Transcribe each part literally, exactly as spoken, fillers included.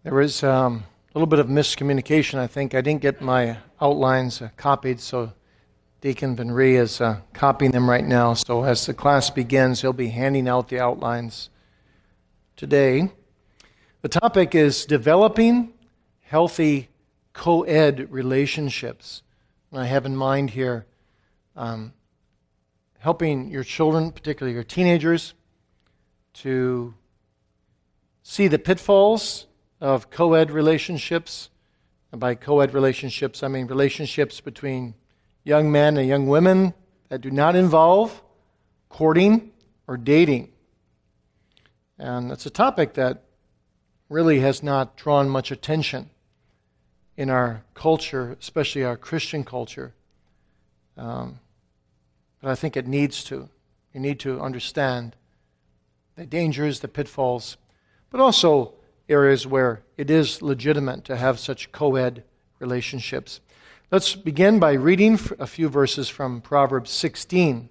There was um, a little bit of miscommunication, I think. I didn't get my outlines uh, copied, so Deacon Van Ree is uh, copying them right now. So as the class begins, he'll be handing out the outlines today. The topic is developing healthy co-ed relationships. And I have in mind here um, helping your children, particularly your teenagers, to see the pitfalls of co-ed relationships. And by co-ed relationships, I mean relationships between young men and young women that do not involve courting or dating. And it's a topic that really has not drawn much attention in our culture, especially our Christian culture. Um, but I think it needs to. You need to understand the dangers, the pitfalls, but also areas where it is legitimate to have such co-ed relationships. Let's begin by reading a few verses from Proverbs sixteen.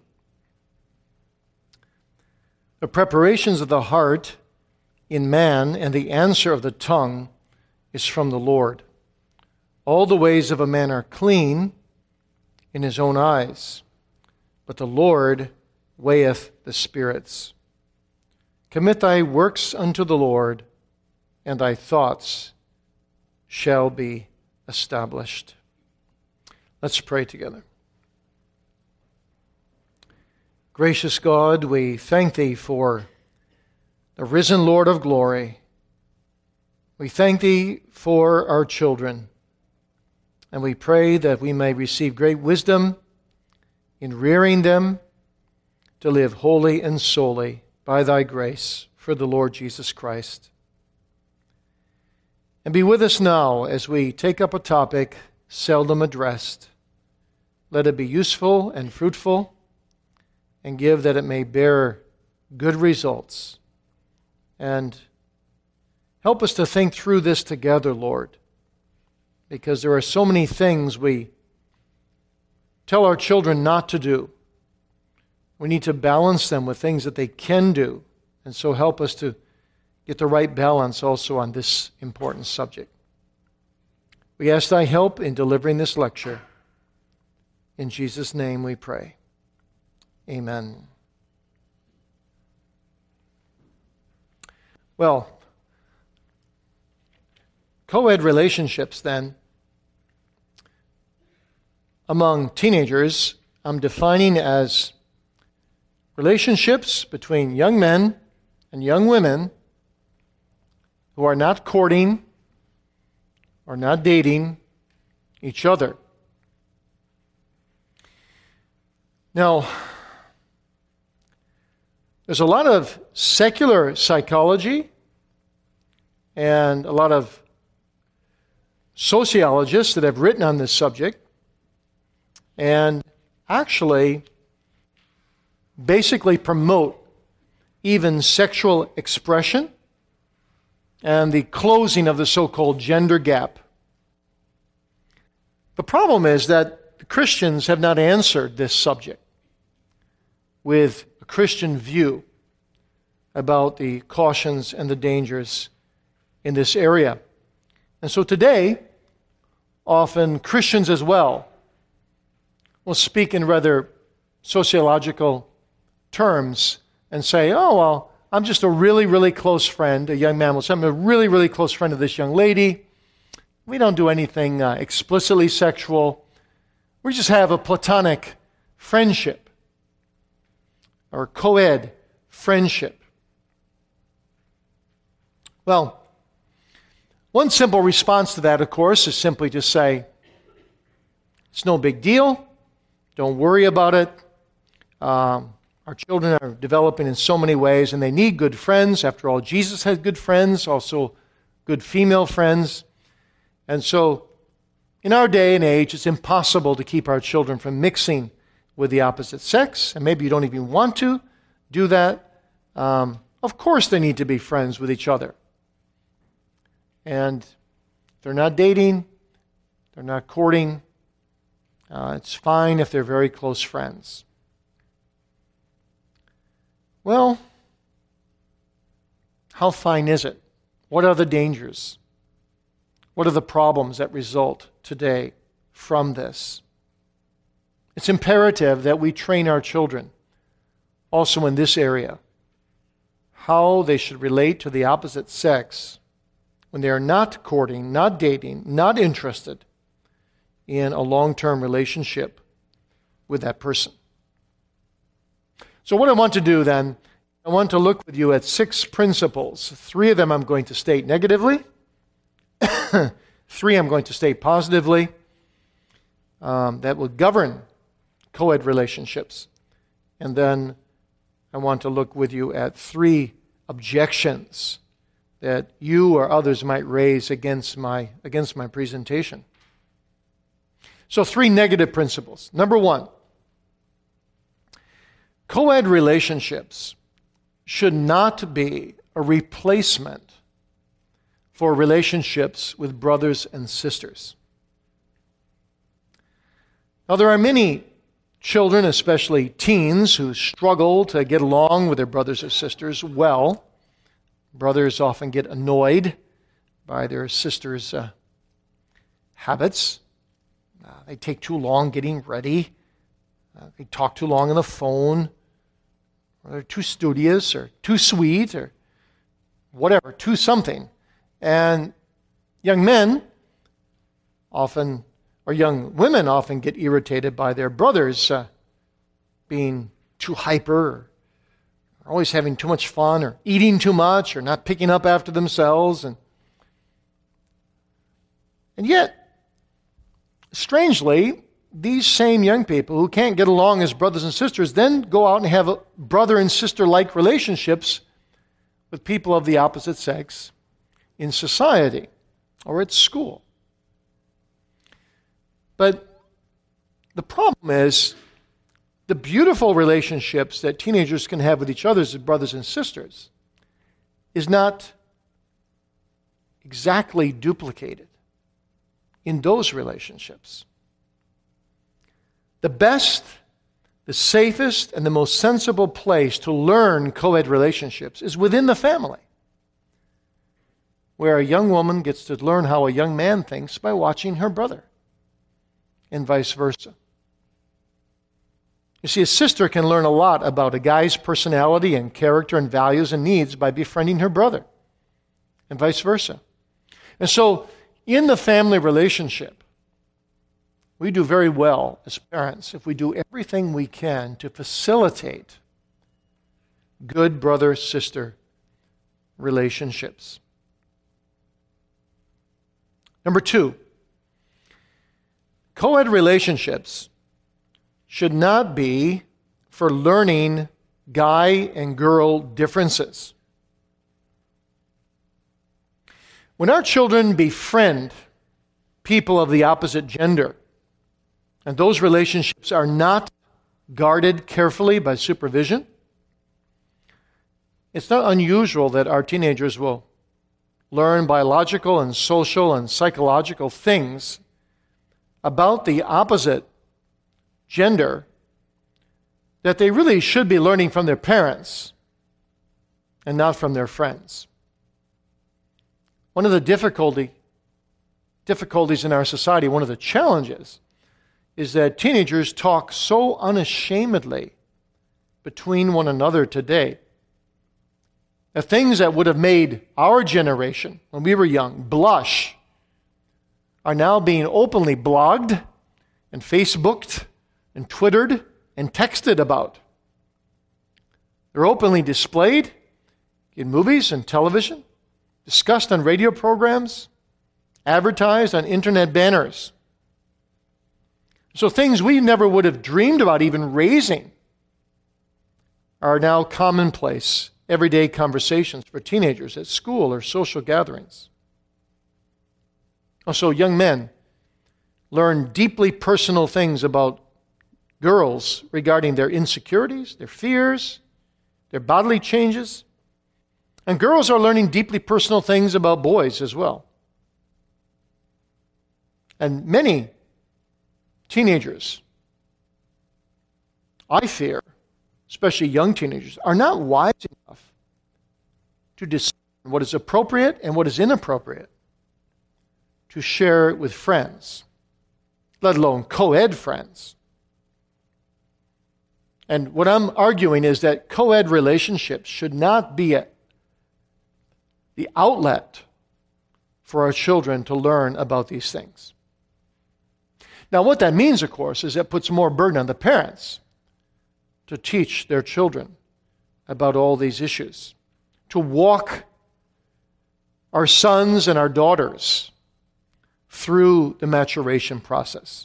The preparations of the heart in man and the answer of the tongue is from the Lord. All the ways of a man are clean in his own eyes, but the Lord weigheth the spirits. Commit thy works unto the Lord, and thy thoughts shall be established. Let's pray together. Gracious God, we thank Thee for the risen Lord of glory. We thank Thee for our children, and we pray that we may receive great wisdom in rearing them to live wholly and solely by Thy grace for the Lord Jesus Christ. And be with us now as we take up a topic seldom addressed. Let it be useful and fruitful, and give that it may bear good results. And help us to think through this together, Lord, because there are so many things we tell our children not to do. We need to balance them with things that they can do, and so help us to get the right balance also on this important subject. We ask Thy help in delivering this lecture. In Jesus' name we pray. Amen. Well, co-ed relationships then, among teenagers, I'm defining as relationships between young men and young women who are not courting or not dating each other. Now, there's a lot of secular psychology and a lot of sociologists that have written on this subject and actually basically promote even sexual expression and the closing of the so-called gender gap. The problem is that the Christians have not answered this subject with a Christian view about the cautions and the dangers in this area. And so today, often Christians as well will speak in rather sociological terms and say, oh, well, I'm just a really, really close friend. A young man will say, I'm a really, really close friend of this young lady. We don't do anything uh, explicitly sexual. We just have a platonic friendship or co-ed friendship. Well, one simple response to that, of course, is simply to say, it's no big deal. Don't worry about it. Um, Our children are developing in so many ways, and they need good friends. After all, Jesus had good friends, also good female friends. And so, in our day and age, it's impossible to keep our children from mixing with the opposite sex, and maybe you don't even want to do that. Um, of course they need to be friends with each other. And if they're not dating, they're not courting, uh, it's fine if they're very close friends. Well, how fine is it? What are the dangers? What are the problems that result today from this? It's imperative that we train our children also in this area, how they should relate to the opposite sex when they are not courting, not dating, not interested in a long-term relationship with that person. So what I want to do then, I want to look with you at six principles. Three of them I'm going to state negatively. Three I'm going to state positively um, that will govern co-ed relationships. And then I want to look with you at three objections that you or others might raise against my, against my presentation. So three negative principles. Number one, co-ed relationships should not be a replacement for relationships with brothers and sisters. Now, there are many children, especially teens, who struggle to get along with their brothers or sisters well. Brothers often get annoyed by their sisters' uh, habits. Uh, they take too long getting ready. Uh, they talk too long on the phone. Or they're too studious or too sweet or whatever, too something. And young men often, or young women often get irritated by their brothers uh, being too hyper, or always having too much fun, or eating too much, or not picking up after themselves. And, and yet, strangely, these same young people who can't get along as brothers and sisters then go out and have a brother and sister-like relationships with people of the opposite sex in society or at school. But the problem is the beautiful relationships that teenagers can have with each other as brothers and sisters is not exactly duplicated in those relationships. The best, the safest, and the most sensible place to learn co-ed relationships is within the family, where a young woman gets to learn how a young man thinks by watching her brother, and vice versa. You see, a sister can learn a lot about a guy's personality and character and values and needs by befriending her brother, and vice versa. And so, in the family relationship, we do very well as parents if we do everything we can to facilitate good brother-sister relationships. Number two, co-ed relationships should not be for learning guy and girl differences. When our children befriend people of the opposite gender, and those relationships are not guarded carefully by supervision, it's not unusual that our teenagers will learn biological and social and psychological things about the opposite gender that they really should be learning from their parents and not from their friends. One of the difficulty, difficulties in our society, one of the challenges, is that teenagers talk so unashamedly between one another today. The things that would have made our generation, when we were young, blush, are now being openly blogged and Facebooked and Twittered and texted about. They're openly displayed in movies and television, discussed on radio programs, advertised on internet banners. So things we never would have dreamed about even raising are now commonplace, everyday conversations for teenagers at school or social gatherings. Also, young men learn deeply personal things about girls regarding their insecurities, their fears, their bodily changes. And girls are learning deeply personal things about boys as well. And many teenagers, I fear, especially young teenagers, are not wise enough to discern what is appropriate and what is inappropriate to share it with friends, let alone co-ed friends. And what I'm arguing is that co-ed relationships should not be a, the outlet for our children to learn about these things. Now, what that means, of course, is it puts more burden on the parents to teach their children about all these issues, to walk our sons and our daughters through the maturation process.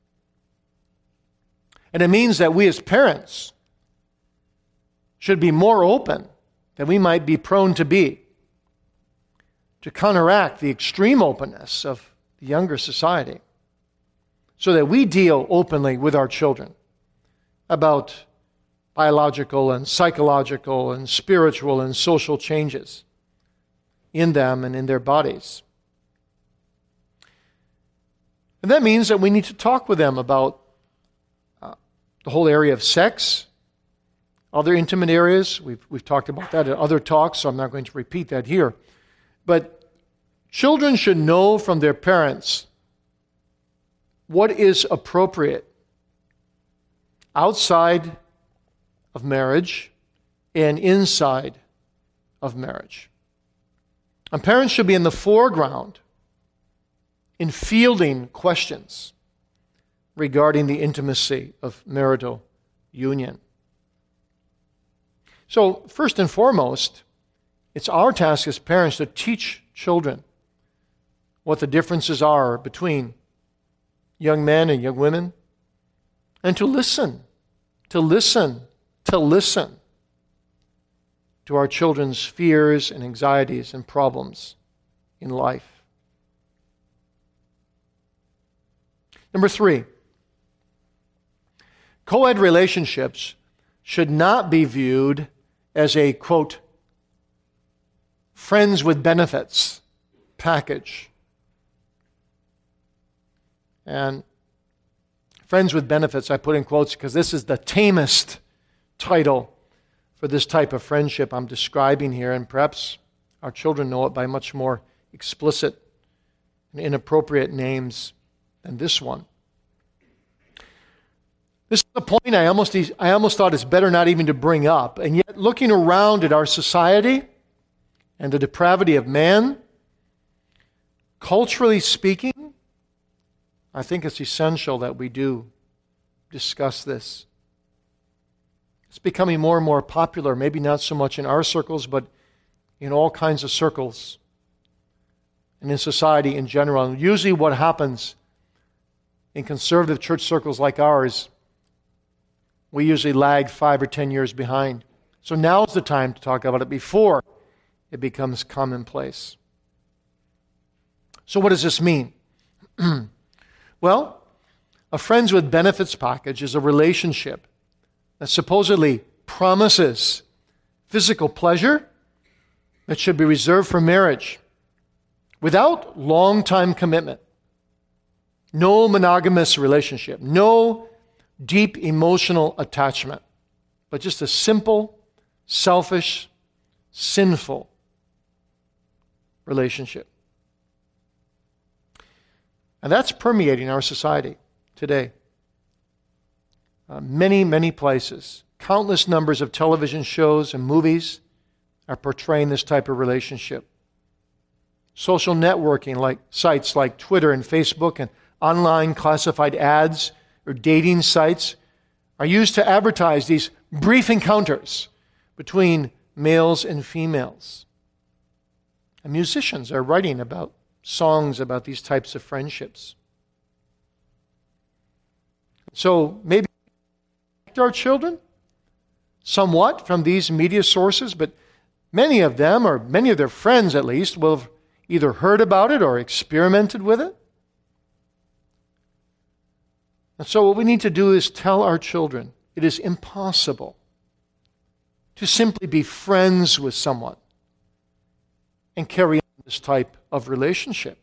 And it means that we as parents should be more open than we might be prone to be to counteract the extreme openness of the younger society, so that we deal openly with our children about biological and psychological and spiritual and social changes in them and in their bodies. And that means that we need to talk with them about uh, the whole area of sex, other intimate areas. We've, we've talked about that in other talks, so I'm not going to repeat that here. But children should know from their parents what is appropriate outside of marriage and inside of marriage. And parents should be in the foreground in fielding questions regarding the intimacy of marital union. So, first and foremost, it's our task as parents to teach children what the differences are between young men and young women, and to listen, to listen, to listen to our children's fears and anxieties and problems in life. Number three, co-ed relationships should not be viewed as a, quote, friends with benefits package. And friends with benefits, I put in quotes because this is the tamest title for this type of friendship I'm describing here, and perhaps our children know it by much more explicit and inappropriate names than this one. This is a point I almost, I almost thought it's better not even to bring up, and yet looking around at our society and the depravity of man, culturally speaking, I think it's essential that we do discuss this. It's becoming more and more popular, maybe not so much in our circles, but in all kinds of circles and in society in general. And usually what happens in conservative church circles like ours, we usually lag five or ten years behind. So now's the time to talk about it before it becomes commonplace. So what does this mean? Well, a friends with benefits package is a relationship that supposedly promises physical pleasure that should be reserved for marriage without long-time commitment. No monogamous relationship. No deep emotional attachment. But just a simple, selfish, sinful relationship. And that's permeating our society today. Uh, many, many places, countless numbers of television shows and movies are portraying this type of relationship. Social networking like sites like Twitter and Facebook and online classified ads or dating sites are used to advertise these brief encounters between males and females. And musicians are writing about songs about these types of friendships. So maybe our children somewhat from these media sources, but many of them, or many of their friends at least, will have either heard about it or experimented with it. And so what we need to do is tell our children it is impossible to simply be friends with someone and carry on this type of relationship.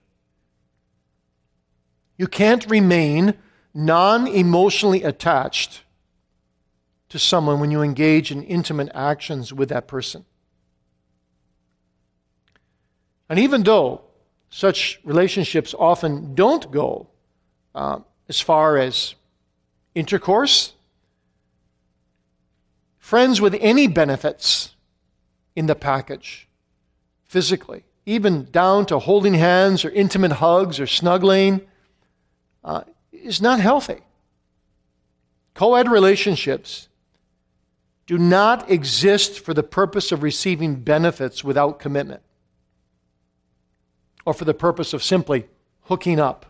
You can't remain non-emotionally attached to someone when you engage in intimate actions with that person. And even though such relationships often don't go uh, as far as intercourse. Friends with any benefits in the package, physically, even down to holding hands or intimate hugs or snuggling, uh, is not healthy. Co-ed relationships do not exist for the purpose of receiving benefits without commitment, or for the purpose of simply hooking up.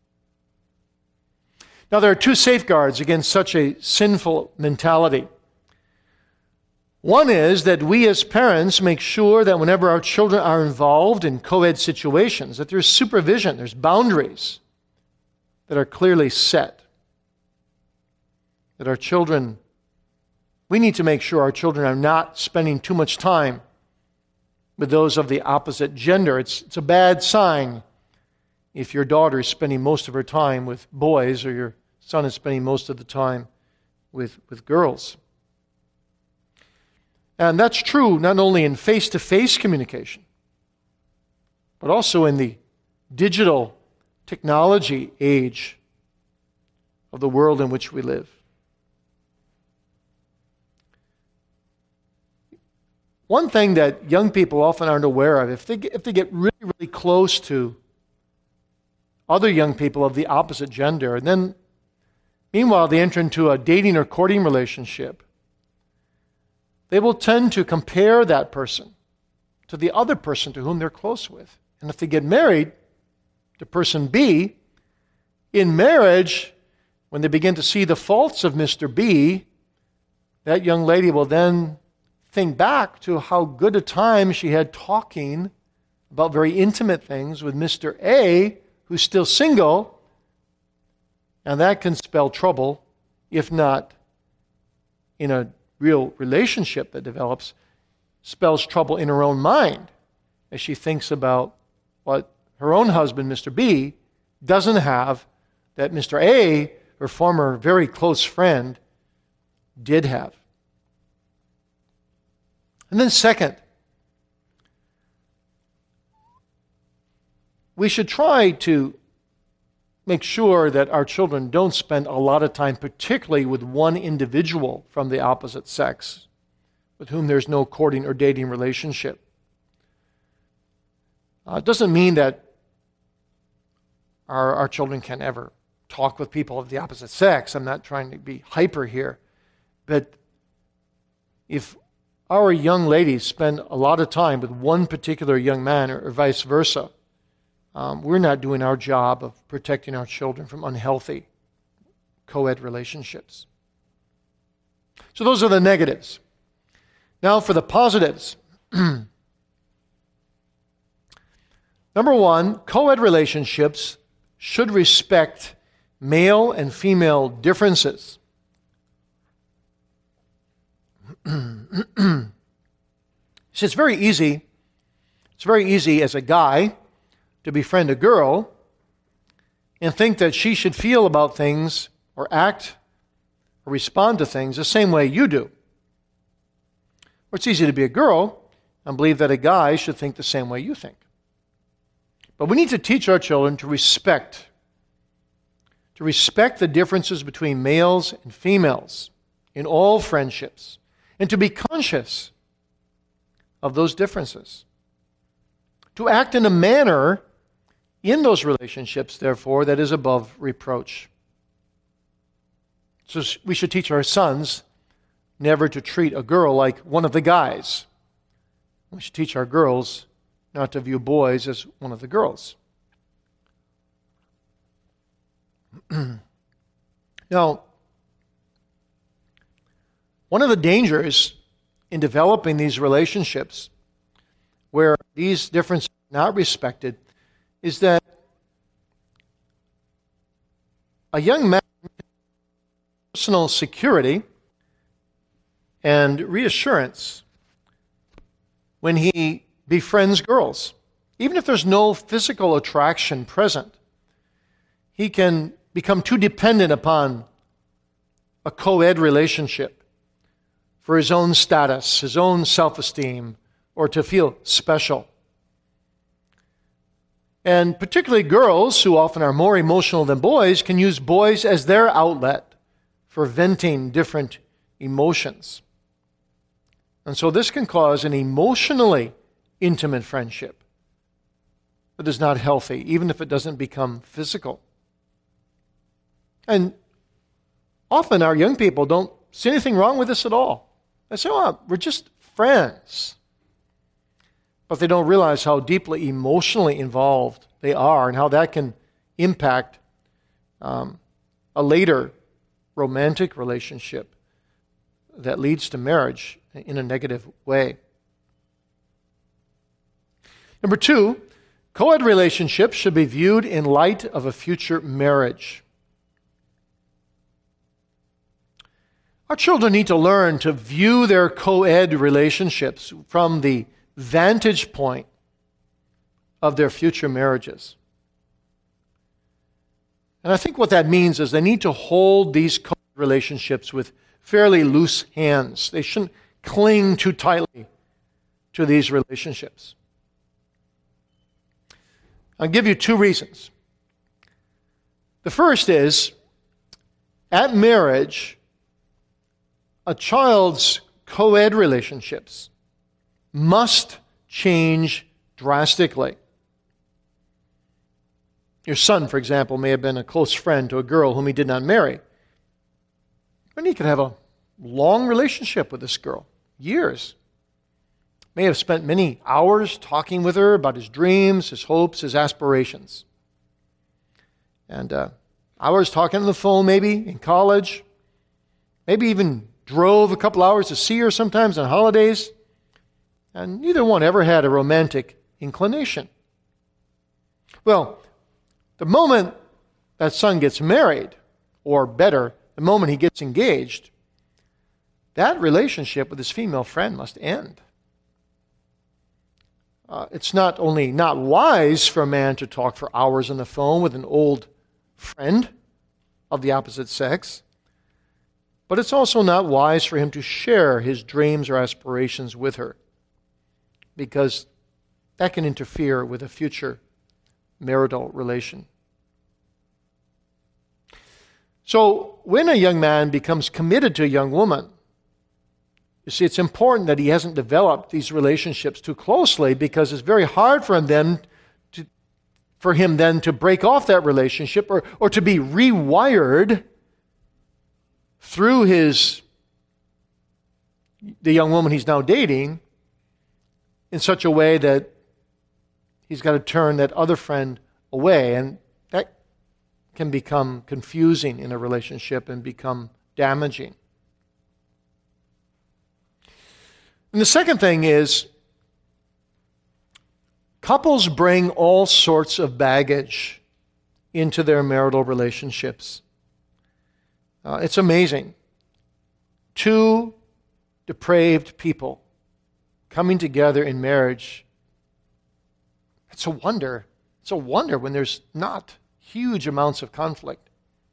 Now, there are two safeguards against such a sinful mentality. One is that we as parents make sure that whenever our children are involved in co-ed situations, that there's supervision, there's boundaries that are clearly set. That our children, we need to make sure our children are not spending too much time with those of the opposite gender. It's, it's a bad sign if your daughter is spending most of her time with boys or your son is spending most of the time with, with girls. And that's true not only in face-to-face communication, but also in the digital technology age of the world in which we live. One thing that young people often aren't aware of, if they get, if they get really, really close to other young people of the opposite gender, and then meanwhile they enter into a dating or courting relationship, they will tend to compare that person to the other person to whom they're close with. And if they get married to person B, in marriage, when they begin to see the faults of Mister B, that young lady will then think back to how good a time she had talking about very intimate things with Mister A, who's still single, and that can spell trouble, if not in a real relationship that develops, spells trouble in her own mind as she thinks about what her own husband, Mister B, doesn't have that Mister A, her former very close friend, did have. And then second, we should try to make sure that our children don't spend a lot of time, particularly with one individual from the opposite sex, with whom there's no courting or dating relationship. Uh, it doesn't mean that our, our children can ever talk with people of the opposite sex. I'm not trying to be hyper here. But if our young ladies spend a lot of time with one particular young man or, or vice versa, Um, we're not doing our job of protecting our children from unhealthy co-ed relationships. So those are the negatives. Now for the positives. Number one, co-ed relationships should respect male and female differences. So it's very easy. It's very easy as a guy to befriend a girl and think that she should feel about things or act or respond to things the same way you do. Or it's easy to be a girl and believe that a guy should think the same way you think. But we need to teach our children to respect, to respect the differences between males and females in all friendships, and to be conscious of those differences. To act in a manner in those relationships, therefore, that is above reproach. So we should teach our sons never to treat a girl like one of the guys. We should teach our girls not to view boys as one of the girls. Now, one of the dangers in developing these relationships where these differences are not respected is that a young man's personal security and reassurance when he befriends girls. Even if there's no physical attraction present, he can become too dependent upon a co-ed relationship for his own status, his own self-esteem, or to feel special. And particularly girls, who often are more emotional than boys, can use boys as their outlet for venting different emotions. And so this can cause an emotionally intimate friendship that is not healthy, even if it doesn't become physical. And often our young people don't see anything wrong with this at all. They say, oh, we're just friends. But they don't realize how deeply emotionally involved they are and how that can impact um, a later romantic relationship that leads to marriage in a negative way. Number two, co-ed relationships should be viewed in light of a future marriage. Our children need to learn to view their co-ed relationships from the vantage point of their future marriages. And I think what that means is they need to hold these co-ed relationships with fairly loose hands. They shouldn't cling too tightly to these relationships. I'll give you two reasons. The first is, at marriage, a child's co-ed relationships must change drastically. Your son, for example, may have been a close friend to a girl whom he did not marry. And he could have a long relationship with this girl, years. May have spent many hours talking with her about his dreams, his hopes, his aspirations. And uh, hours talking on the phone maybe in college. Maybe even drove a couple hours to see her sometimes on holidays. And neither one ever had a romantic inclination. Well, the moment that son gets married, or better, the moment he gets engaged, that relationship with his female friend must end. Uh, it's not only not wise for a man to talk for hours on the phone with an old friend of the opposite sex, but it's also not wise for him to share his dreams or aspirations with her, because that can interfere with a future marital relation. So when a young man becomes committed to a young woman, you see, it's important that he hasn't developed these relationships too closely, because it's very hard for him then to, for him then to break off that relationship or, or to be rewired through his the young woman he's now dating in such a way that he's got to turn that other friend away. And that can become confusing in a relationship and become damaging. And the second thing is, couples bring all sorts of baggage into their marital relationships. Uh, it's amazing. Two depraved people coming together in marriage. It's a wonder. It's a wonder when there's not huge amounts of conflict.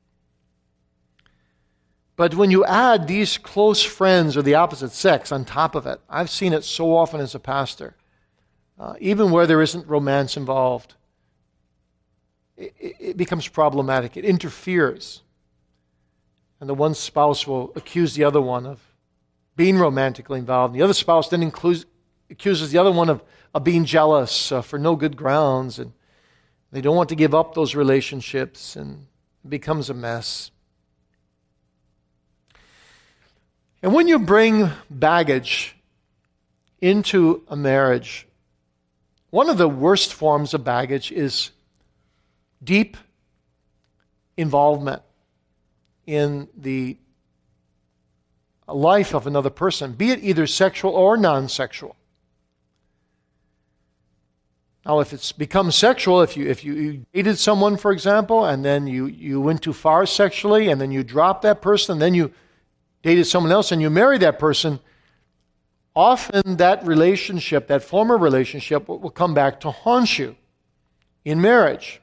But when you add these close friends of the opposite sex on top of it, I've seen it so often as a pastor, uh, even where there isn't romance involved, it, it becomes problematic. It interferes. And the one spouse will accuse the other one of being romantically involved. And the other spouse then includes, accuses the other one of, of being jealous uh, for no good grounds. And they don't want to give up those relationships, and it becomes a mess. And when you bring baggage into a marriage, one of the worst forms of baggage is deep involvement in the life of another person, be it either sexual or non-sexual. Now, if it's become sexual, if you if you, you dated someone, for example, and then you, you went too far sexually, and then you dropped that person, and then you dated someone else and you married that person, often that relationship, that former relationship, will come back to haunt you in marriage.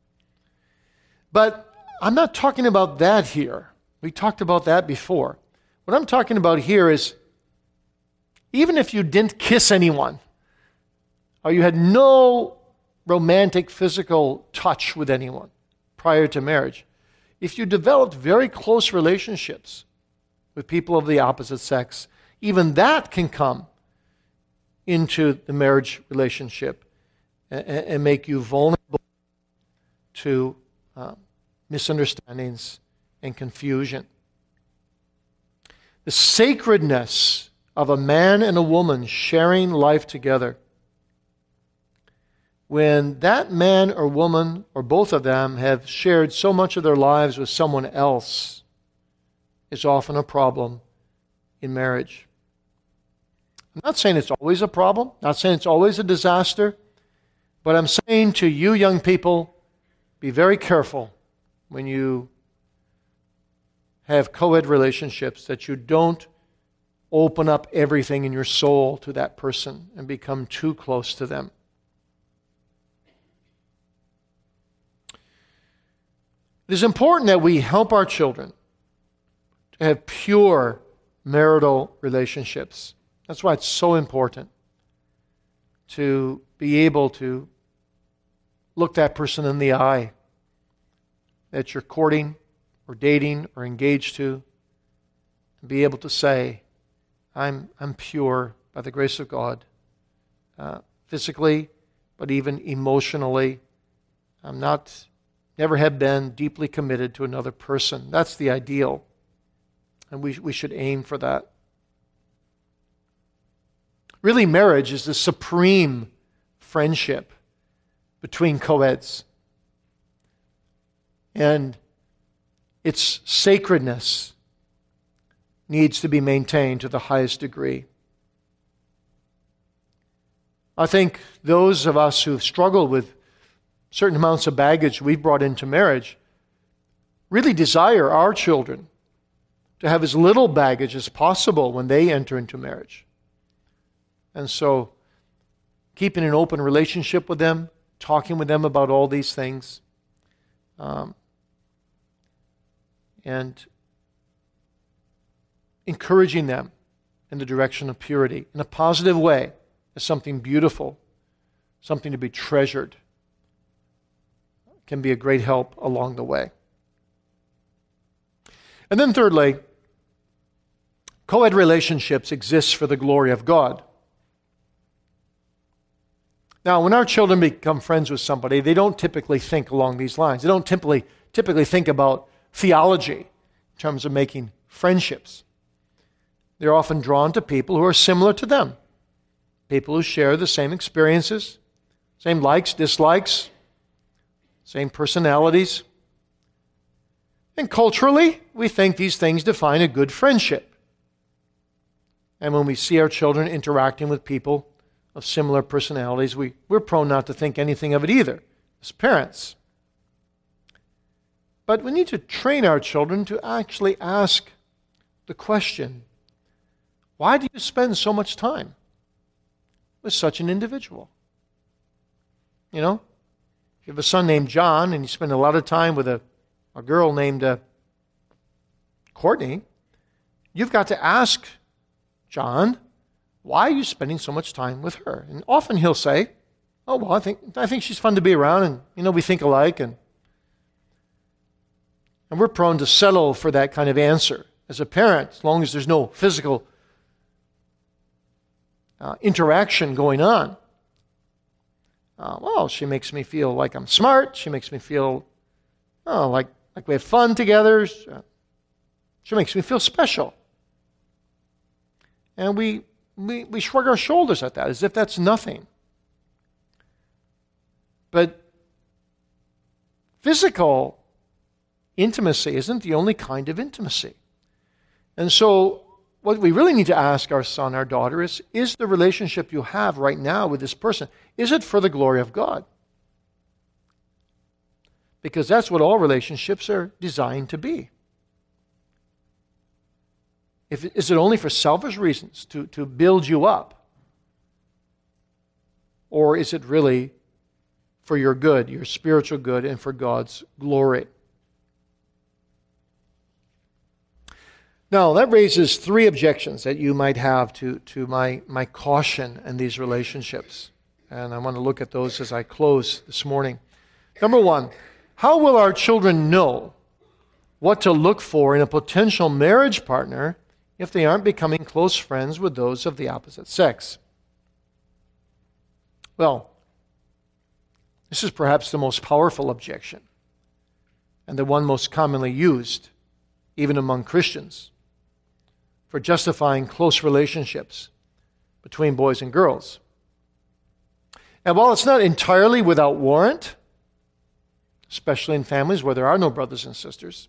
But I'm not talking about that here. We talked about that before. What I'm talking about here is, even if you didn't kiss anyone, or you had no romantic, physical touch with anyone prior to marriage, if you developed very close relationships with people of the opposite sex, even that can come into the marriage relationship and, and make you vulnerable to uh, misunderstandings and confusion. The sacredness of a man and a woman sharing life together, when that man or woman, or both of them, have shared so much of their lives with someone else, is often a problem in marriage. I'm not saying it's always a problem, not saying it's always a disaster, but I'm saying to you young people, be very careful when you have co-ed relationships that you don't open up everything in your soul to that person and become too close to them. It is important that we help our children to have pure marital relationships. That's why it's so important to be able to look that person in the eye that you're courting or dating or engaged to, and be able to say, I'm, I'm pure by the grace of God, uh, physically, but even emotionally. I'm not, never have been deeply committed to another person. That's the ideal. And we, we should aim for that. Really, marriage is the supreme friendship between co-eds. And its sacredness needs to be maintained to the highest degree. I think those of us who've struggled with certain amounts of baggage we've brought into marriage really desire our children to have as little baggage as possible when they enter into marriage. And so, keeping an open relationship with them, talking with them about all these things, um, and encouraging them in the direction of purity in a positive way is something beautiful, something to be treasured, can be a great help along the way. And then thirdly, co-ed relationships exist for the glory of God. Now, when our children become friends with somebody, they don't typically think along these lines. They don't typically, typically think about theology in terms of making friendships. They're often drawn to people who are similar to them, people who share the same experiences, same likes, dislikes, same personalities. And culturally, we think these things define a good friendship. And when we see our children interacting with people of similar personalities, we, we're prone not to think anything of it either, as parents. But we need to train our children to actually ask the question, why do you spend so much time with such an individual? You know, you have a son named John, and you spend a lot of time with a, a girl named uh, Courtney. You've got to ask John, why are you spending so much time with her? And often he'll say, oh, well, I think I think she's fun to be around, and, you know, we think alike. And, and we're prone to settle for that kind of answer as a parent, as long as there's no physical uh, interaction going on. Uh, well, she makes me feel like I'm smart. She makes me feel, oh, like, like we have fun together. She makes me feel special. And we We, we shrug our shoulders at that as if that's nothing. But physical intimacy isn't the only kind of intimacy. And so what we really need to ask our son, our daughter, is, is the relationship you have right now with this person, is it for the glory of God? Because that's what all relationships are designed to be. If, is it only for selfish reasons, to, to build you up? Or is it really for your good, your spiritual good, and for God's glory? Now, that raises three objections that you might have to, to my, my caution in these relationships. And I want to look at those as I close this morning. Number one, how will our children know what to look for in a potential marriage partner if they aren't becoming close friends with those of the opposite sex? Well, this is perhaps the most powerful objection, and the one most commonly used, even among Christians, for justifying close relationships between boys and girls. And while it's not entirely without warrant, especially in families where there are no brothers and sisters,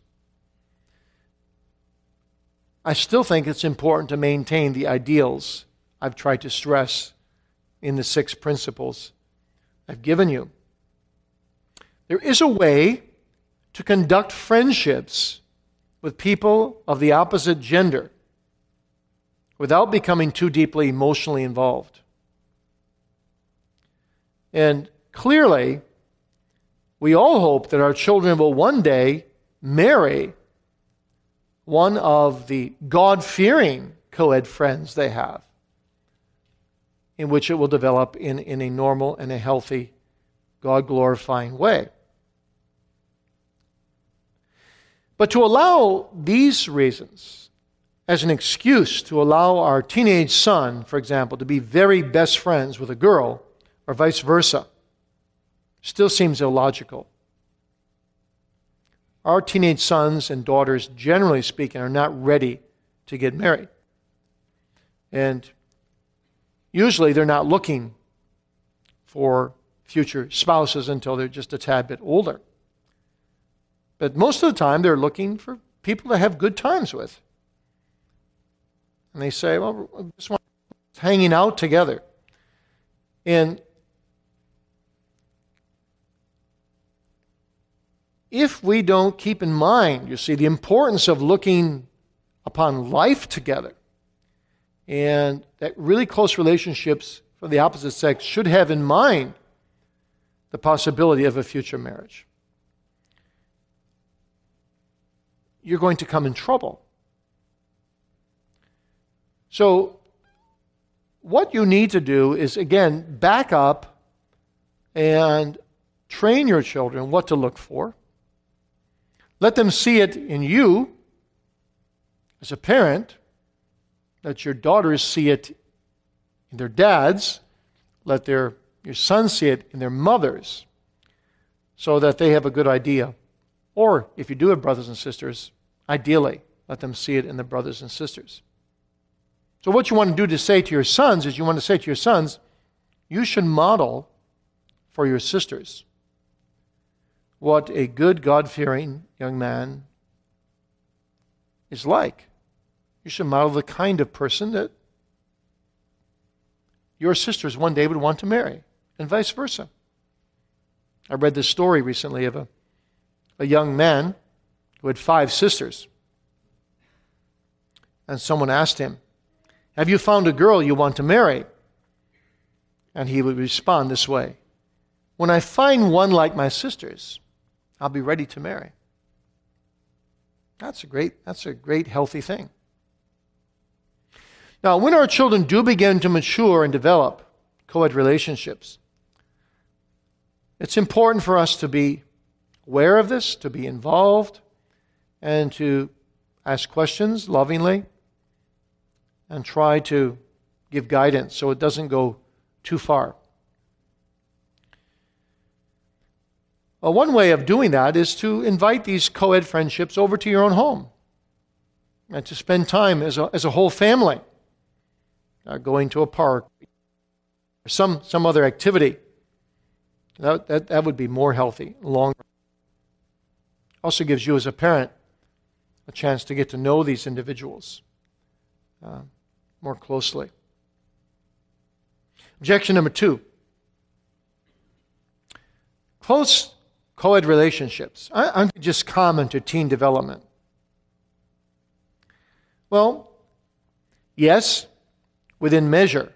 I still think it's important to maintain the ideals I've tried to stress in the six principles I've given you. There is a way to conduct friendships with people of the opposite gender without becoming too deeply emotionally involved. And clearly, we all hope that our children will one day marry one of the God-fearing co-ed friends they have, in which it will develop in, in a normal and a healthy, God-glorifying way. But to allow these reasons as an excuse to allow our teenage son, for example, to be very best friends with a girl, or vice versa, still seems illogical. Our teenage sons and daughters, generally speaking, are not ready to get married. And usually they're not looking for future spouses until they're just a tad bit older. But most of the time they're looking for people to have good times with. And they say, well, we just want hanging out together. And if we don't keep in mind, you see, the importance of looking upon life together, and that really close relationships from the opposite sex should have in mind the possibility of a future marriage, you're going to come in trouble. So what you need to do is, again, back up and train your children what to look for. Let them see it in you as a parent. Let your daughters see it in their dads. Let their your sons see it in their mothers, so that they have a good idea. Or if you do have brothers and sisters, ideally, let them see it in the brothers and sisters. So what you want to do to say to your sons is you want to say to your sons, you should model for your sisters what a good, God-fearing young man is like. You should model the kind of person that your sisters one day would want to marry, and vice versa. I read this story recently of a, a young man who had five sisters. And someone asked him, have you found a girl you want to marry? And he would respond this way, when I find one like my sisters, I'll be ready to marry. That's a great, that's a great healthy thing. Now, when our children do begin to mature and develop co-ed relationships, it's important for us to be aware of this, to be involved, and to ask questions lovingly, and try to give guidance so it doesn't go too far. Well, one way of doing that is to invite these co-ed friendships over to your own home and to spend time as a, as a whole family, uh, going to a park or some, some other activity. That, that, that would be more healthy, longer. Also gives you as a parent a chance to get to know these individuals uh, more closely. Objection number two. Close co-ed relationships. I, I'm just common to teen development. Well, yes, within measure.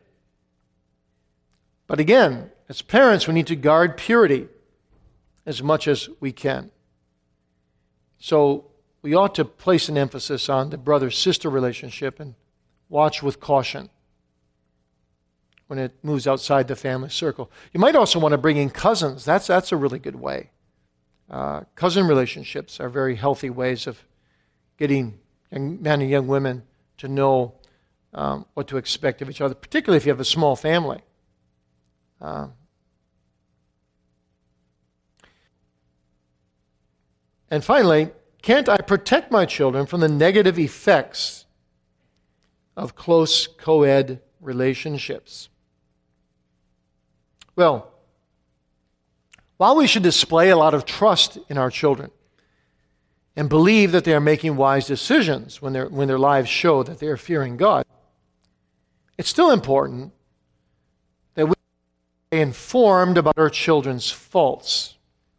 But again, as parents, we need to guard purity as much as we can. So we ought to place an emphasis on the brother-sister relationship and watch with caution. when it moves outside the family circle. You might also want to bring in cousins. That's, that's a really good way. Uh, cousin relationships are very healthy ways of getting young men and young women to know um, what to expect of each other, particularly if you have a small family. Uh, and finally, can't I protect my children from the negative effects of close co-ed relationships? Well, while we should display a lot of trust in our children and believe that they are making wise decisions when, when their lives show that they are fearing God, it's still important that we be informed about our children's faults.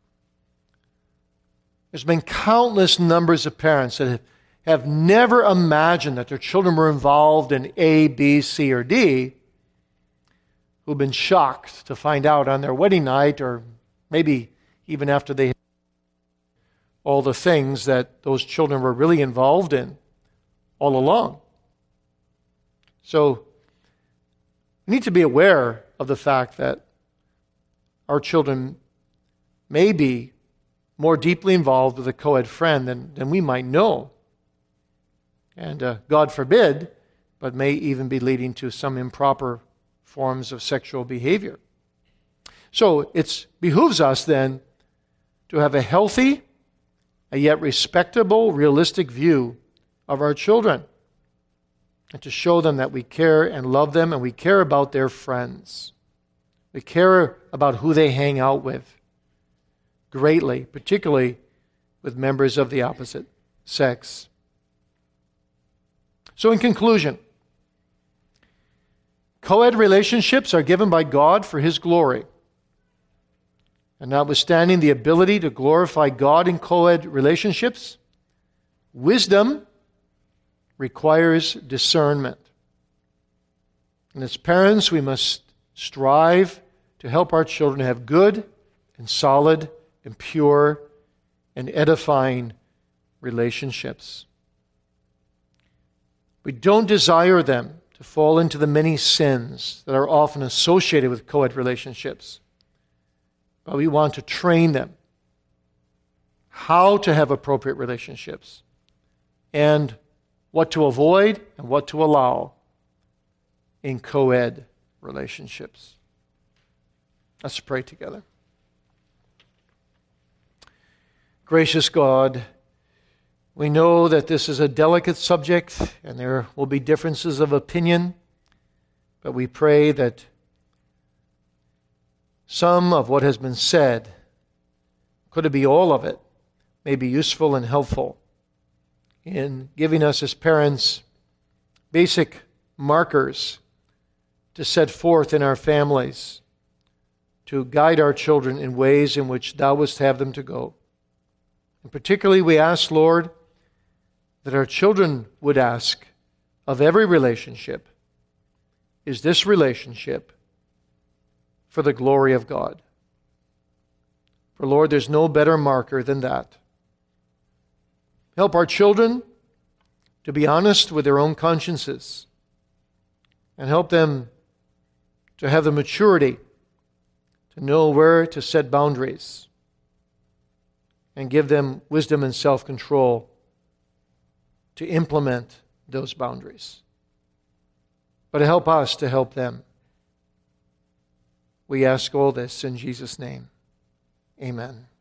There's been countless numbers of parents that have, have never imagined that their children were involved in A, B, C, or D, who've been shocked to find out on their wedding night, or maybe even after they had all the things that those children were really involved in all along. So we need to be aware of the fact that our children may be more deeply involved with a co-ed friend than, than we might know. And uh, God forbid, but may even be leading to some improper forms of sexual behavior. So it behooves us then to have a healthy, a yet respectable, realistic view of our children, and to show them that we care and love them, and we care about their friends. We care about who they hang out with greatly, particularly with members of the opposite sex. So in conclusion, co-ed relationships are given by God for His glory. And notwithstanding the ability to glorify God in co-ed relationships, wisdom requires discernment. And as parents, we must strive to help our children have good and solid and pure and edifying relationships. We don't desire them to fall into the many sins that are often associated with co-ed relationships. But we want to train them how to have appropriate relationships and what to avoid and what to allow in co-ed relationships. Let's pray together. Gracious God, we know that this is a delicate subject and there will be differences of opinion, but we pray that some of what has been said, could it be all of it, may be useful and helpful in giving us as parents basic markers to set forth in our families, to guide our children in ways in which Thou wouldst have them to go. And particularly we ask, Lord, that our children would ask of every relationship, is this relationship for the glory of God? For Lord, there's no better marker than that. Help our children to be honest with their own consciences, and help them to have the maturity to know where to set boundaries, and give them wisdom and self-control to implement those boundaries. But help us to help them. We ask all this in Jesus' name. Amen.